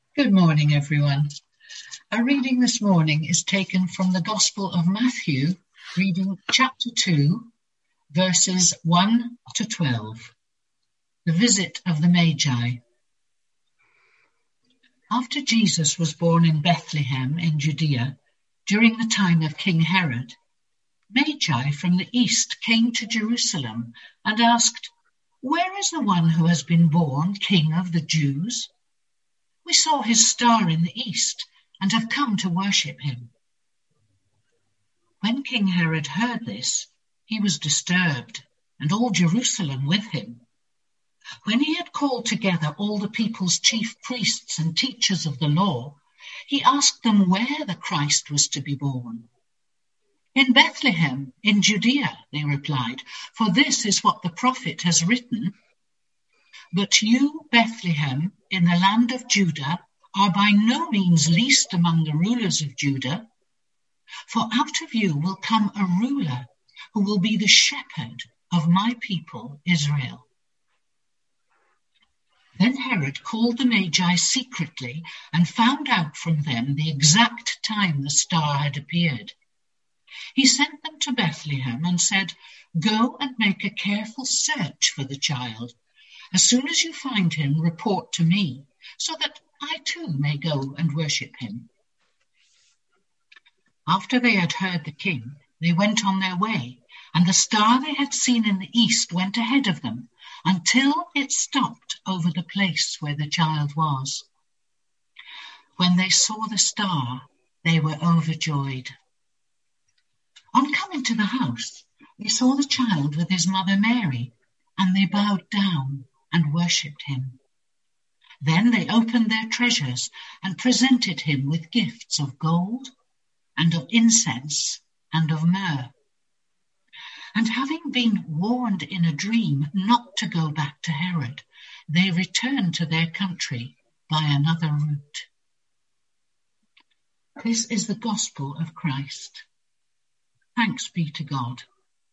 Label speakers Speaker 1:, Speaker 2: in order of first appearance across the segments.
Speaker 1: Good morning, everyone. Our reading this morning is taken from the Gospel of Matthew, reading chapter 2, verses 1 to 12. The visit of the Magi. After Jesus was born in Bethlehem in Judea, during the time of King Herod, Magi from the east came to Jerusalem and asked, "Where is the one who has been born King of the Jews? We saw his star in the east and have come to worship him." When King Herod heard this, he was disturbed, and all Jerusalem with him. When he had called together all the people's chief priests and teachers of the law, he asked them where the Christ was to be born. "In Bethlehem, in Judea," they replied, "for this is what the prophet has written. But you, Bethlehem, in the land of Judah, are by no means least among the rulers of Judah. For out of you will come a ruler who will be the shepherd of my people Israel." Then Herod called the Magi secretly and found out from them the exact time the star had appeared. He sent them to Bethlehem and said, "Go and make a careful search for the child. As soon as you find him, report to me, so that I too may go and worship him." After they had heard the king, they went on their way, and the star they had seen in the east went ahead of them until it stopped over the place where the child was. When they saw the star, they were overjoyed. On coming to the house, they saw the child with his mother Mary, and they bowed down and worshipped him. Then they opened their treasures and presented him with gifts of gold and of incense and of myrrh. And having been warned in a dream not to go back to Herod, they returned to their country by another route. This is the gospel of Christ. Thanks be to God.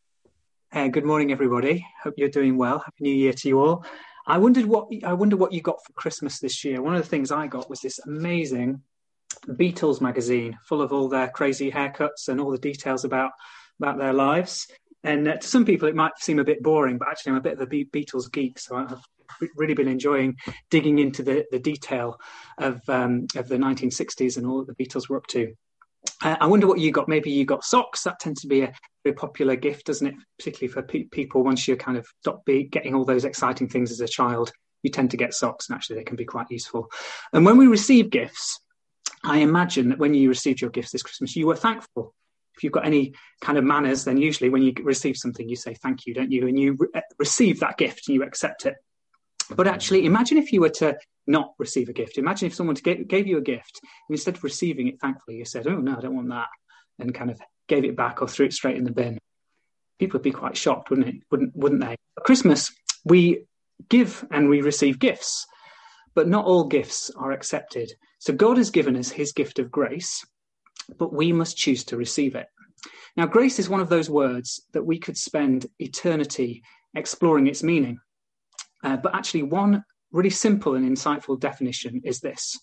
Speaker 2: Good morning, everybody. Hope you're doing well. Happy New Year to you all. I wonder what you got for Christmas this year. One of the things I got was this amazing Beatles magazine full of all their crazy haircuts and all the details about their lives. And to some people, it might seem a bit boring, but actually I'm a bit of a Beatles geek, so I've really been enjoying digging into the detail of the 1960s and all that the Beatles were up to. I wonder what you got. Maybe you got socks. That tends to be a very popular gift, doesn't it? Particularly for people, once you kind of stop getting all those exciting things as a child, you tend to get socks, and actually they can be quite useful. And when we receive gifts, I imagine that when you received your gifts this Christmas, you were thankful. If you've got any kind of manners, then usually when you receive something, you say thank you, don't you? And you receive that gift and you accept it. But actually, imagine if you were to not receive a gift. Imagine if someone gave you a gift and instead of receiving it thankfully, you said, "Oh, no, I don't want that," and kind of gave it back or threw it straight in the bin. People would be quite shocked, wouldn't they? At Christmas, we give and we receive gifts, but not all gifts are accepted. So God has given us his gift of grace, but we must choose to receive it. Now, grace is one of those words that we could spend eternity exploring its meaning. But actually, one really simple and insightful definition is this.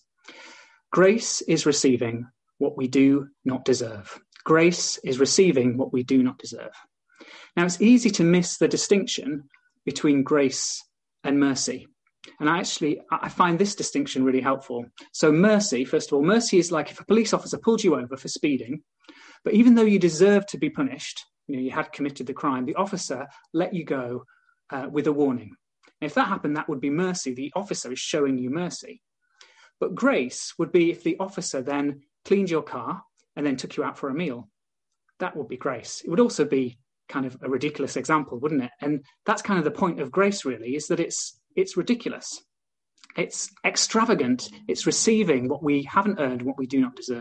Speaker 2: Grace is receiving what we do not deserve. Grace is receiving what we do not deserve. Now, it's easy to miss the distinction between grace and mercy. And I find this distinction really helpful. So mercy, first of all, mercy is like if a police officer pulled you over for speeding, but even though you deserved to be punished, you had committed the crime, the officer let you go with a warning. If that happened, that would be mercy. The officer is showing you mercy. But grace would be if the officer then cleaned your car and then took you out for a meal. That would be grace. It would also be kind of a ridiculous example, wouldn't it? And that's kind of the point of grace, really, is that it's ridiculous. It's extravagant. It's receiving what we haven't earned, what we do not deserve.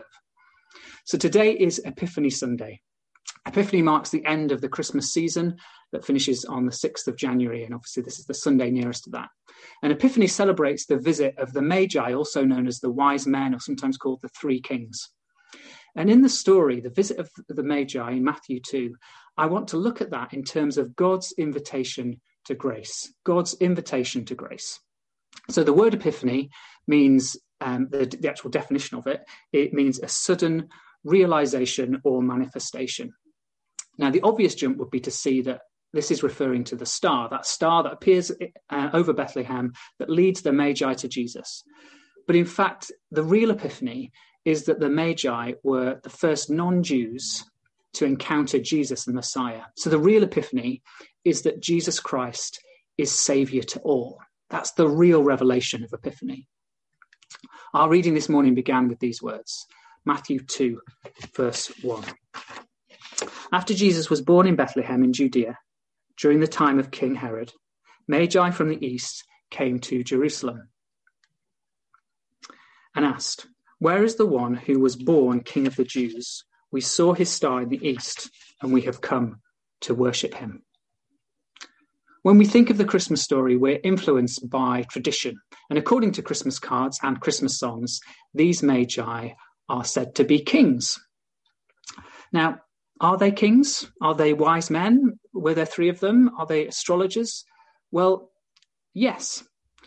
Speaker 2: So today is Epiphany Sunday. Epiphany marks the end of the Christmas season that finishes on the 6th of January, and obviously this is the Sunday nearest to that. And Epiphany celebrates the visit of the Magi, also known as the wise men, or sometimes called the three kings. And in the story, the visit of the Magi in Matthew 2, I want to look at that in terms of God's invitation to grace. God's invitation to grace. So the word Epiphany means the actual definition of it, it means a sudden realization or manifestation. Now, the obvious jump would be to see that this is referring to the star, that star that appears over Bethlehem that leads the Magi to Jesus. But in fact, the real epiphany is that the Magi were the first non-Jews to encounter Jesus the Messiah. So the real epiphany is that Jesus Christ is Saviour to all. That's the real revelation of Epiphany. Our reading this morning began with these words, Matthew 2, verse 1. After Jesus was born in Bethlehem in Judea, during the time of King Herod, Magi from the east came to Jerusalem and asked, "Where is the one who was born King of the Jews? We saw his star in the east, and we have come to worship him." When we think of the Christmas story, we're influenced by tradition. And according to Christmas cards and Christmas songs, these Magi are said to be kings. Now, are they kings? Are they wise men? Were there three of them? Are they astrologers? Well, yes.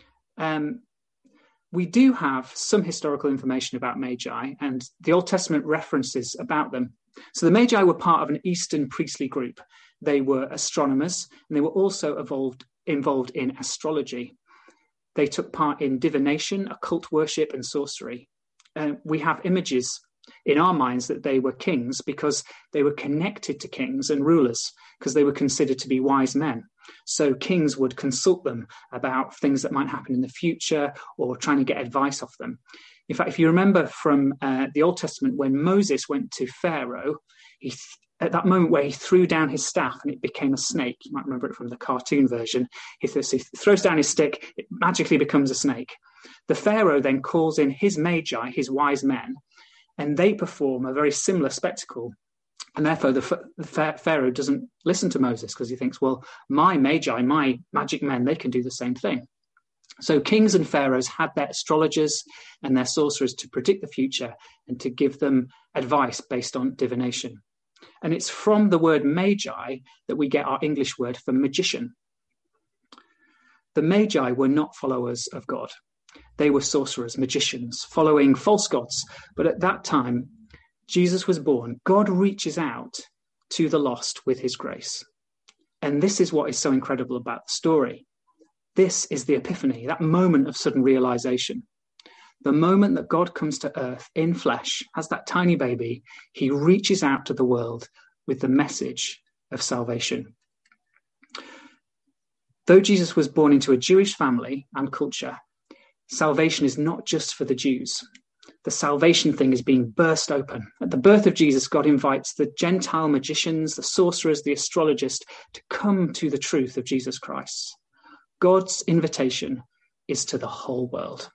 Speaker 2: We do have some historical information about Magi, and the Old Testament references about them. So the Magi were part of an Eastern priestly group. They were astronomers, and they were also involved in astrology. They took part in divination, occult worship, and sorcery. We have images in our minds that they were kings because they were connected to kings and rulers, because they were considered to be wise men. So kings would consult them about things that might happen in the future or trying to get advice off them. In fact, if you remember from the Old Testament, when Moses went to Pharaoh, at that moment where he threw down his staff and it became a snake, you might remember it from the cartoon version, he throws down his stick, it magically becomes a snake. The Pharaoh then calls in his Magi, his wise men, and they perform a very similar spectacle. And therefore, the Pharaoh doesn't listen to Moses because he thinks, well, my Magi, my magic men, they can do the same thing. So kings and pharaohs had their astrologers and their sorcerers to predict the future and to give them advice based on divination. And it's from the word Magi that we get our English word for magician. The Magi were not followers of God. They were sorcerers, magicians, following false gods. But at that time, Jesus was born. God reaches out to the lost with his grace. And this is what is so incredible about the story. This is the epiphany, that moment of sudden realization. The moment that God comes to earth in flesh as that tiny baby, he reaches out to the world with the message of salvation. Though Jesus was born into a Jewish family and culture, salvation is not just for the Jews. The salvation thing is being burst open. At the birth of Jesus, God invites the Gentile magicians, the sorcerers, the astrologists to come to the truth of Jesus Christ. God's invitation is to the whole world.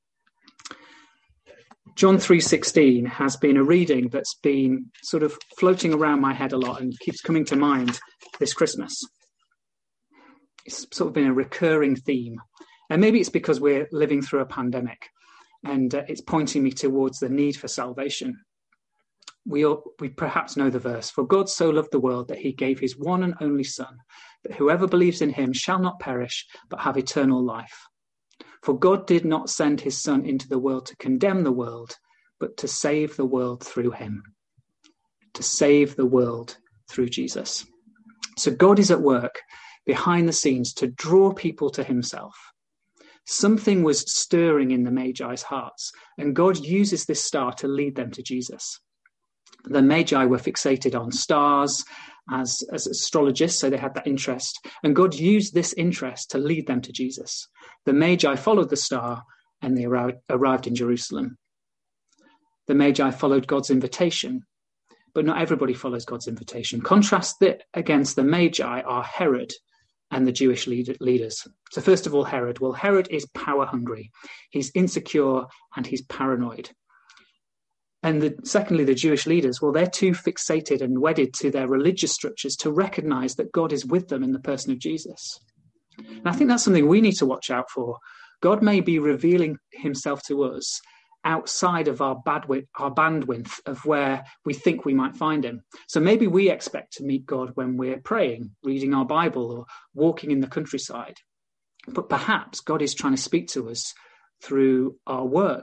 Speaker 2: John 3:16 has been a reading that's been sort of floating around my head a lot and keeps coming to mind this Christmas. It's sort of been a recurring theme. And maybe it's because we're living through a pandemic and it's pointing me towards the need for salvation. We perhaps know the verse, "For God so loved the world that he gave his one and only Son, that whoever believes in him shall not perish, but have eternal life. For God did not send his Son into the world to condemn the world, but to save the world through him." To save the world through Jesus. So God is at work behind the scenes to draw people to himself. Something was stirring in the Magi's hearts, and God uses this star to lead them to Jesus. The Magi were fixated on stars as astrologists, so they had that interest. And God used this interest to lead them to Jesus. The Magi followed the star and they arrived in Jerusalem. The Magi followed God's invitation, but not everybody follows God's invitation. Contrast that against the Magi are Herod and the Jewish leaders. So first of all, Herod. Well, Herod is power hungry. He's insecure and he's paranoid. And secondly, the Jewish leaders, well, they're too fixated and wedded to their religious structures to recognize that God is with them in the person of Jesus. And I think that's something we need to watch out for. God may be revealing himself to us outside of our bandwidth of where we think we might find him. So maybe we expect to meet God when we're praying, reading our Bible, or walking in the countryside. But perhaps God is trying to speak to us through our work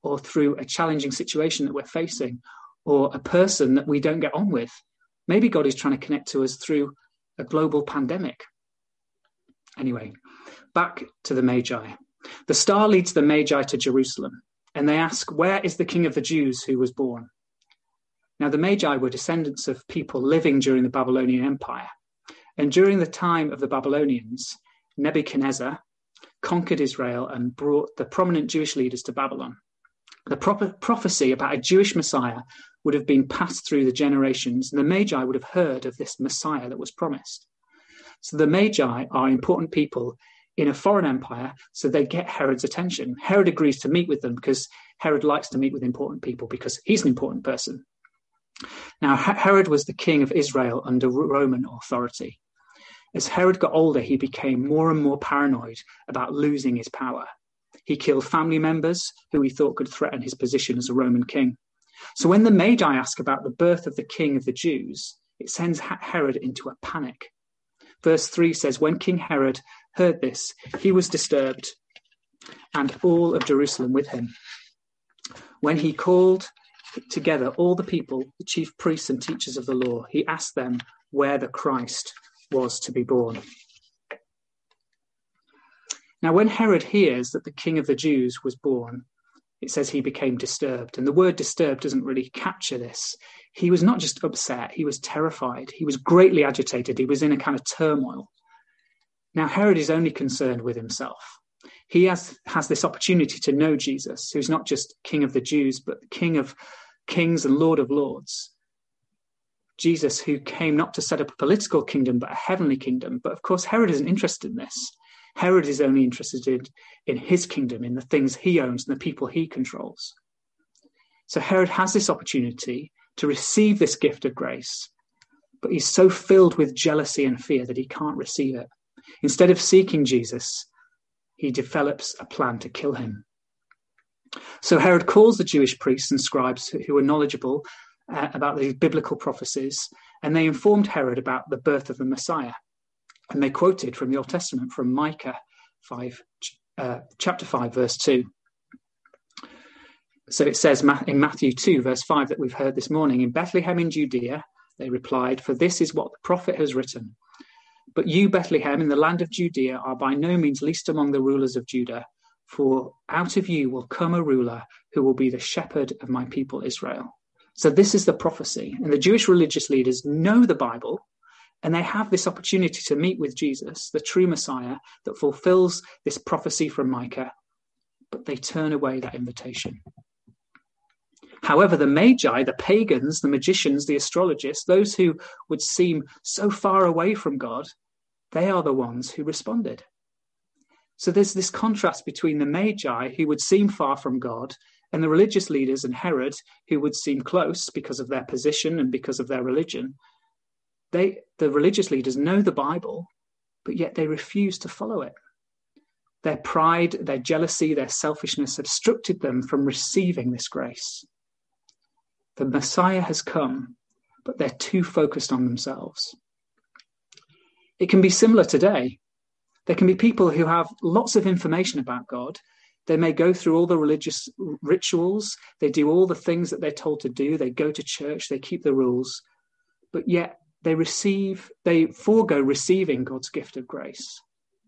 Speaker 2: or through a challenging situation that we're facing, or a person that we don't get on with. Maybe God is trying to connect to us through a global pandemic. Anyway, back to the Magi. The star leads the Magi to Jerusalem, and they ask, "Where is the King of the Jews who was born?" Now, the Magi were descendants of people living during the Babylonian Empire. And during the time of the Babylonians, Nebuchadnezzar conquered Israel and brought the prominent Jewish leaders to Babylon. The prophecy about a Jewish Messiah would have been passed through the generations, and the Magi would have heard of this Messiah that was promised. So the Magi are important people in a foreign empire, so they get Herod's attention. Herod agrees to meet with them because Herod likes to meet with important people because he's an important person. Now, Herod was the king of Israel under Roman authority. As Herod got older, he became more and more paranoid about losing his power. He killed family members who he thought could threaten his position as a Roman king. So when the Magi ask about the birth of the king of the Jews, it sends Herod into a panic. Verse 3 says, "When King Herod heard this, he was disturbed, and all of Jerusalem with him. When he called together all the people, the chief priests and teachers of the law, he asked them where the Christ was to be born." Now, when Herod hears that the King of the Jews was born, it says he became disturbed. And the word disturbed doesn't really capture this. He was not just upset, he was terrified. He was greatly agitated. He was in a kind of turmoil. Now, Herod is only concerned with himself. He has this opportunity to know Jesus, who's not just King of the Jews, but the King of Kings and Lord of Lords. Jesus, who came not to set up a political kingdom, but a heavenly kingdom. But of course, Herod isn't interested in this. Herod is only interested in his kingdom, in the things he owns and the people he controls. So Herod has this opportunity to receive this gift of grace, but he's so filled with jealousy and fear that he can't receive it. Instead of seeking Jesus, he develops a plan to kill him. So Herod calls the Jewish priests and scribes who are knowledgeable about the biblical prophecies, and they informed Herod about the birth of the Messiah. And they quoted from the Old Testament, from Micah 5, chapter 5, verse 2. So it says in Matthew 2, verse 5, that we've heard this morning, "In Bethlehem in Judea," they replied, "for this is what the prophet has written. But you, Bethlehem, in the land of Judea, are by no means least among the rulers of Judah, for out of you will come a ruler who will be the shepherd of my people Israel." So this is the prophecy. And the Jewish religious leaders know the Bible, and they have this opportunity to meet with Jesus, the true Messiah that fulfills this prophecy from Micah, but they turn away that invitation. However, the Magi, the pagans, the magicians, the astrologists, those who would seem so far away from God, they are the ones who responded. So there's this contrast between the Magi, who would seem far from God, and the religious leaders and Herod, who would seem close because of their position and because of their religion. The religious leaders know the Bible, but yet they refuse to follow it. Their pride, their jealousy, their selfishness obstructed them from receiving this grace. The Messiah has come, but they're too focused on themselves. It can be similar today. There can be people who have lots of information about God. They may go through all the religious rituals. They do all the things that they're told to do. They go to church. They keep the rules. But yet they forego receiving God's gift of grace.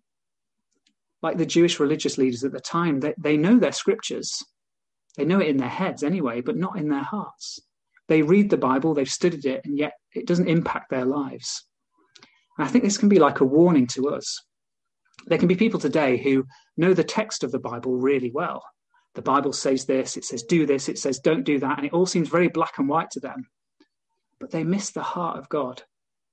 Speaker 2: Like the Jewish religious leaders at the time, they know their scriptures. They know it in their heads anyway, but not in their hearts. They read the Bible, they've studied it, and yet it doesn't impact their lives. And I think this can be like a warning to us. There can be people today who know the text of the Bible really well. The Bible says this, it says do this, it says don't do that, and it all seems very black and white to them. But they miss the heart of God.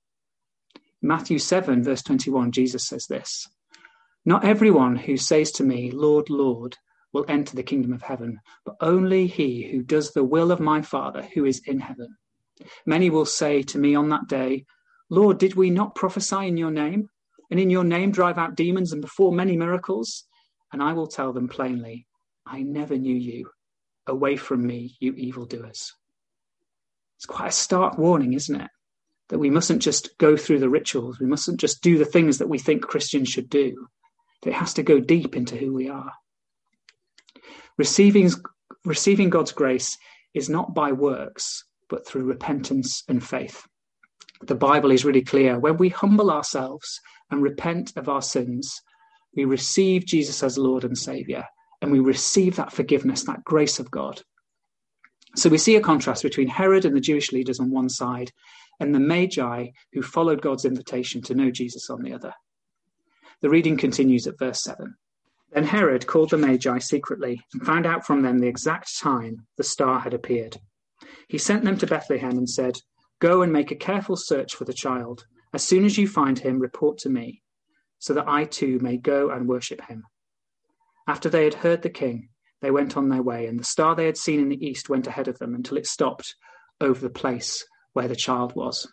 Speaker 2: Matthew 7, verse 21, Jesus says this, "Not everyone who says to me, 'Lord, Lord,' will enter the kingdom of heaven, but only he who does the will of my Father who is in heaven. Many will say to me on that day, 'Lord, did we not prophesy in your name, and in your name drive out demons and perform many miracles?' And I will tell them plainly, 'I never knew you. Away from me, you evildoers.'" It's quite a stark warning, isn't it? That we mustn't just go through the rituals. We mustn't just do the things that we think Christians should do. That it has to go deep into who we are. Receiving receiving God's grace is not by works, but through repentance and faith. The Bible is really clear. When we humble ourselves and repent of our sins, we receive Jesus as Lord and Saviour, and we receive that forgiveness, that grace of God. So we see a contrast between Herod and the Jewish leaders on one side and the Magi who followed God's invitation to know Jesus on the other. The reading continues at verse 7. Then Herod called the Magi secretly and found out from them the exact time the star had appeared. He sent them to Bethlehem and said, "Go and make a careful search for the child. As soon as you find him, report to me, so that I too may go and worship him." After they had heard the king, they went on their way, and the star they had seen in the east went ahead of them until it stopped over the place where the child was.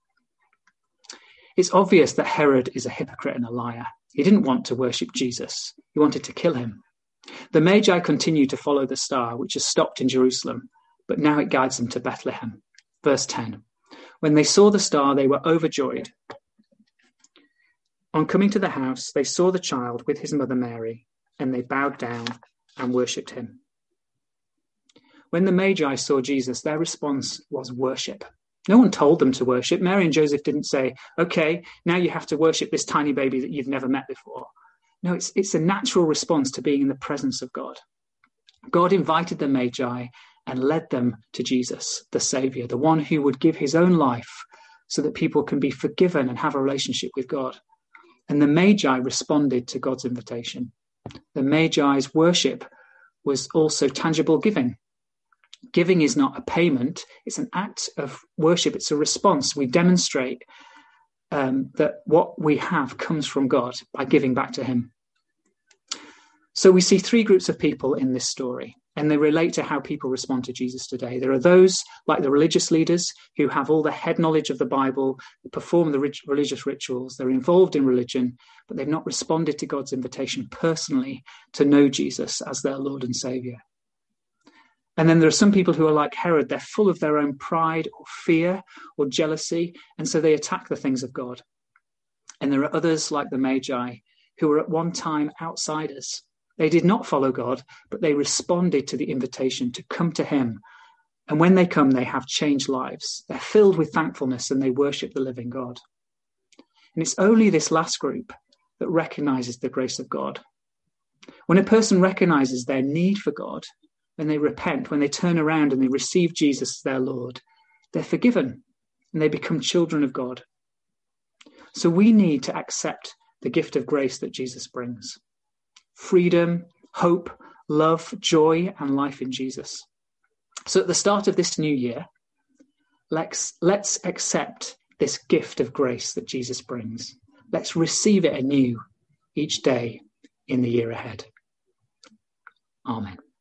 Speaker 2: It's obvious that Herod is a hypocrite and a liar. He didn't want to worship Jesus. He wanted to kill him. The Magi continued to follow the star, which has stopped in Jerusalem, but now it guides them to Bethlehem. Verse 10. When they saw the star, they were overjoyed. On coming to the house, they saw the child with his mother Mary, and they bowed down and worshipped him. When the Magi saw Jesus, their response was worship. No one told them to worship. Mary and Joseph didn't say, "Okay, now you have to worship this tiny baby that you've never met before." No, it's a natural response to being in the presence of God. God invited the Magi and led them to Jesus, the Saviour, the one who would give his own life so that people can be forgiven and have a relationship with God. And the Magi responded to God's invitation. The Magi's worship was also tangible giving. Giving is not a payment, it's an act of worship, it's a response. We demonstrate that what we have comes from God by giving back to him. So we see three groups of people in this story, and they relate to how people respond to Jesus today. There are those like the religious leaders who have all the head knowledge of the Bible, perform the religious rituals, they're involved in religion, but they've not responded to God's invitation personally to know Jesus as their Lord and Saviour. And then there are some people who are like Herod. They're full of their own pride or fear or jealousy, and so they attack the things of God. And there are others like the Magi who were at one time outsiders. They did not follow God, but they responded to the invitation to come to him. And when they come, they have changed lives. They're filled with thankfulness and they worship the living God. And it's only this last group that recognizes the grace of God. When a person recognizes their need for God, when they repent, when they turn around and they receive Jesus as their Lord, they're forgiven and they become children of God. So we need to accept the gift of grace that Jesus brings. Freedom, hope, love, joy, and life in Jesus. So at the start of this new year, let's accept this gift of grace that Jesus brings. Let's receive it anew each day in the year ahead. Amen.